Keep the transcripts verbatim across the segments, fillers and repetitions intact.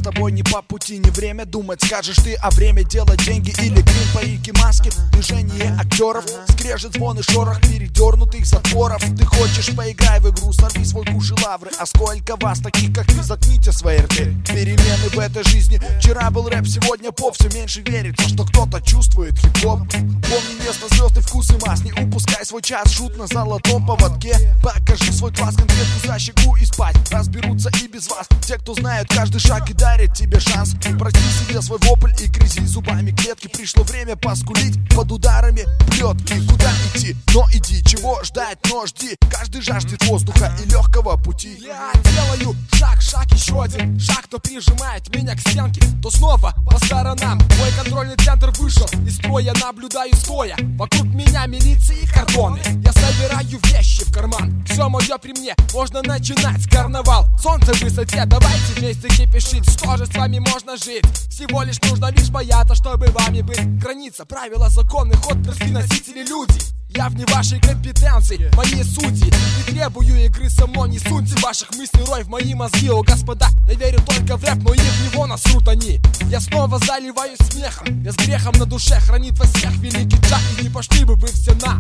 тобой не по пути, не время думать. Скажешь ты, а время делать деньги или грим, парики, маски, движение актеров, скрежет, звон и шорох передернутых затворов. Ты хочешь, поиграй в игру, сорви свой куш и лавры. А сколько вас таких, как ты, заткните свои рты. Перемены в этой жизни. Вчера был рэп, сегодня поп. Все меньше верится, что кто-то чувствует хип-хоп. Помни место звезд и вкус и масс. Не упускай свой час, шут на золотом поводке. Покажи свой класс, конкретку за щеку и спать. Разберутся и без вас те, кто знают каждый шаг и дарит тебе шанс. Прости себе свой вопль и грызи зубами клетки. Пришло время поскулить под ударами плетки. Куда идти? Но иди, чего ждать? Но жди. Каждый жаждет воздуха и легкого пути. Я делаю шаг, шаг, еще один шаг. То прижимает меня к стенке, то снова по сторонам. Мой контрольный центр вышел из строя, наблюдаю стоя. Вокруг меня милиция и кордоны. Я собираю вещи в карман. Все мое при мне, можно начинать карнавал. Солнце в высоте, давайте вместе кипишить. Что же с вами можно жить? Всего лишь нужно лишь бояться, чтобы вами быть. Граница, правила, законы, ход, простые носители, люди. Я вне вашей компетенции, моей судьи. Не требую игры со мной, не суньте ваших мыслей рой в мои мозги. О, господа, я верю только в рэп, но и в него насрут они. Я снова заливаюсь смехом, я с грехом на душе хранит во всех великий Джак. И не пошли бы вы все на.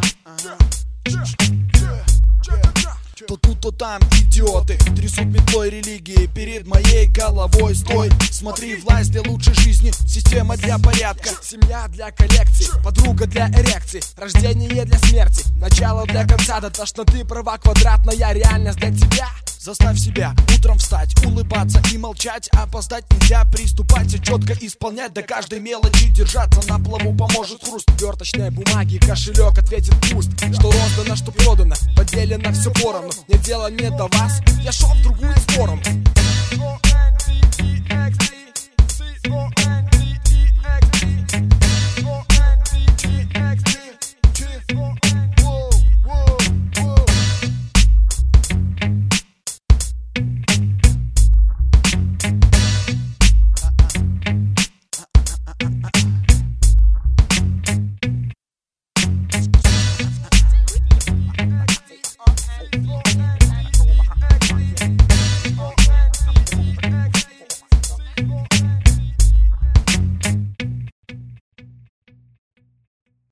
То тут, то там идиоты трясут метлой религии перед моей головой. Стой, смотри, власть для лучшей жизни, система для порядка, семья для коллекции, подруга для эрекции, рождение для смерти, начало для конца, до тошноты, права квадратная реальность для тебя. Заставь себя утром встать, улыбаться и молчать. Опоздать нельзя, приступать и четко исполнять. До каждой мелочи держаться на плаву поможет хруст верточной бумаги, кошелек ответит пуст. Что роздано, что продано, поделено все поровну. Мне дело не до вас, я шел в другую сторону.